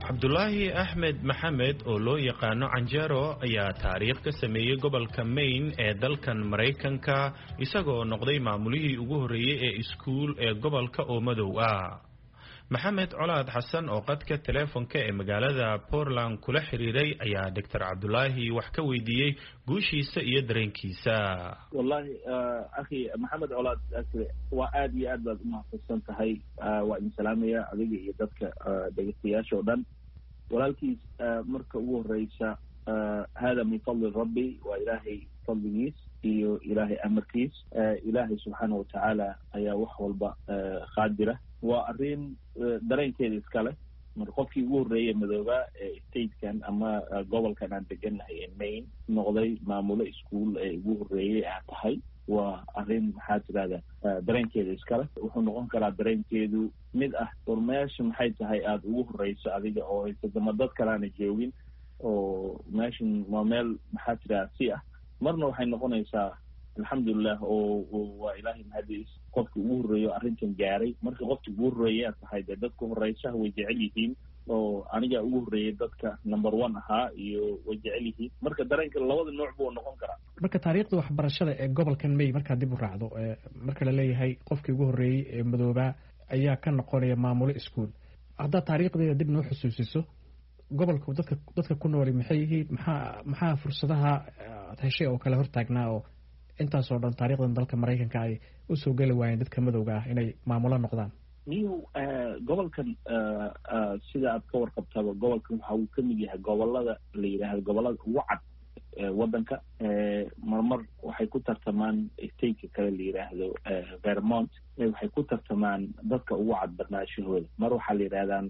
Cabdulaahi Axmed Maxamed oo loo yaqaano Canjero ayaa taariikh ka sameeyay gobolka Maine ee dalkan Mareykanka isagoo noqday maamulihii ugu horeeyay ee iskuul ee gobolka oo madow ah. Maxamed Colaad Xasan oo qadka teleefanka ee magaalada Portland kula xiriiray ayaa Dr. Cabdulaahi wax ka weydiiyay guushiisa iyo dareenkiisa. Wallahi akhi Maxamed Colaad waa aad iyo aad baad u mahadsan tahay. Waa in salaamaya adiga iyo dadka dhageystayaasha oo dhan. walaalkiis marka ugu horeysa hada min fadli rabbi wa ilaahay fadligiis iyo ilaahay amarkiis. ilaahay subxaanahu watacaala ayaa wax walba qaadira. waa arrin dareenkeeda iskale. marka qofkii ugu horreeyay madooba statekan ama gobolkan aan degannahay ee Maine noqday maamulo iskuul ee ugu horreeyay ah tahay. waa arrin maxaa tirahda dareenkeeda iskale. wuxuu noqon karaa dareenkeedu mid ah meesha maxay tahay aada ugu horreyso adiga oo haysatama dad kalaana joogin oo meeshan waa meel maxaa tirahda si ah. marna waxay noqonaysaa alxamdulilah oo waa ilaahay mahadiis qofka ugu horreeyo arrintan gaaray. marka qofka ugu horreeya tahay dee dadka horreysaha way jecel yihiin oo aniga ugu horreeyay dadka number 1 ahaa iyo way jecel yihiin. marka dareenka labada nooc buu noqon karaa. marka taariikhda waxbarashada ee gobolkan Maine marka dib u raacdo marka la leeyahay qofkii ugu horreeyay ee madooba ayaa ka noqonaya maamulo iskuul. hadda taariikhdeeda dib noo xusuusiso gobolka dadka ku nool maxay yihiin maxaa fursadaha heshay oo kala hortaagnaa oo intaas oo dhan taariikhdan dalka Mareykanka ay u soo gali waayeen dadka madowga ah inay maamulo noqdaan. niyo gobolkan sida aad ka warqabtaba gobolkan waxa uu ka mid yahay gobolada la yiraahdo gobolada ugu cad waddanka. marmar waxay ku tartamaan stateka kale la yiraahdo Vermont. waxay ku tartamaan dadka ugu cad barnaamijyahooda. mar waxaa la yiraahdaan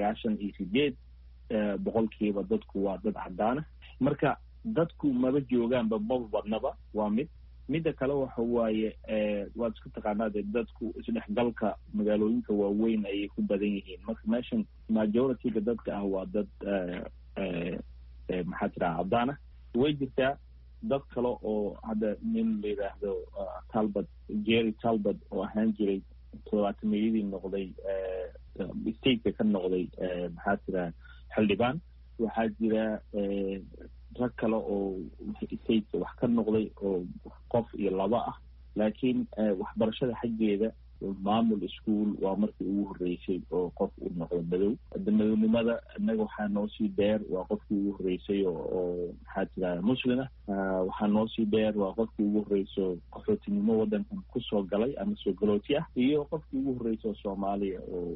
98% dadku waa dad cadaana. marka dadku maba joogaanba maba badnaba. waa midda kale waxa waaye waad isku taqaanaa dadku isdhexgalka magaalooyinka waaweyn ayay ku badan yihiin. marka meeshan majority-ga dadka ah waa dad maxaa tiraa cadaana. way jirtaa dad kale oo hadda nin la yidhaahdo Jerry Talbot oo ahaan jiray 70-meeyadii noqday stateka ka noqday maxaa tiraa xildhibaan. waxaa jira rag kale oo stateka wax ka noqday oo qof iyo laba ah. laakiin waxbarashada xaggeeda maamul iskuul waa markii ugu horreysay oo qof uu noqdo madow. madownimada innaga waxaa noo sii dheer waa qofkii ugu horreysay oo maxaa tirahda muslima. waxaa noo sii dheer waa qofkii ugu horreyso qaxootinimo waddankan kusoo galay ama soo galooti ah. iyo qofkii ugu horreysay oo Soomaaliya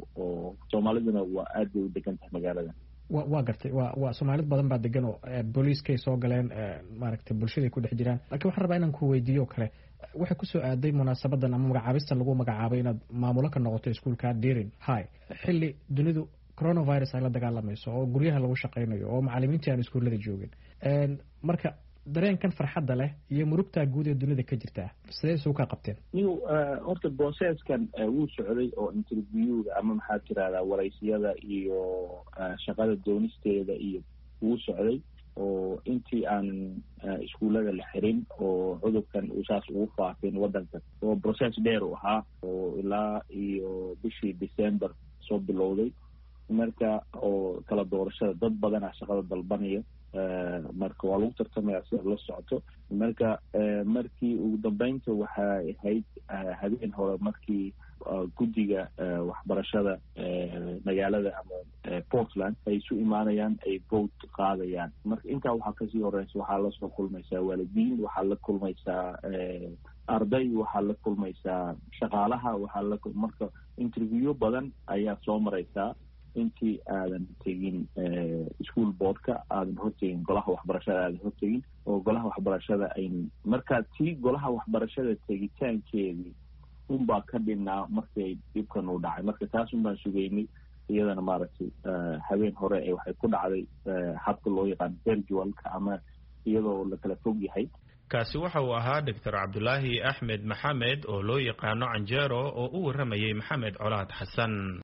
oo Soomaaliduna waa aad bay u degan tahay magaalada. waa gartay waa Soomaalid badan baa degan oo booliiskay soo galeen maaragtay bulshada ku dhex jiraan. laakiin waxaan rabaa inaan ku weydiiyo kale waxay ku soo aaday munaasabadan ama magacaabista lagu magacaabay inaad maamulo ka noqoto iskuulka Deering High xilli dunidu coronavirus ay la dagaalamayso oo guryaha lagu shaqeynayo oo macallimiinta aan iskuulada joogin. marka dareenkan farxadda leh iyo murugta guud ee dunida ka jirta sidee soo ka qabteen? niyo horta processkan wuu socday oo interviewga ama maxaa tirahdaa waraysiyada iyo shaqada doonisteeda iyo wuu socday oo intii aan iskuulada la xirin oo cudurkan uu saas ugu faafin waddanka oo process dheer u ahaa oo ilaa iyo bishii December soo bilowday. marka oo kala doorashada dad badan shaqada dalbanaya. marka waa lagu tartamaya sida la socoto. marka markii ugu dambeynta waxay ahayd habeen hore markii guddiga waxbarashada magaalada ama Portland ay isu imaanayaan ay vote qaadayaan. marka intaa waxaa kasii horeysa waxaa la soo kulmaysaa waalidiin, waxaa la kulmaysaa arday, waxaa la kulmaysaa shaqaalaha, marka interview badan ayaa soo maraysaa intii aadan tegin school boardka aadan hortegin golaha waxbarashada aadan hortegin oo golaha waxbarashada ay markaa tii golaha waxbarashada tegitaankeedii unbaa ka dhinnaa markay dhibkan u dhacay. marka taas unbaan sugaynay iyadana maaragtay habeen hore waxay ku dhacday habka loo yaqaan virtualka ama iyadoo la kala fog yahay. kaasi waxa uu ahaa Dr. Cabdulaahi Axmed Maxamed oo loo yaqaano Canjero oo u waramayay Maxamed Colaad Xasan.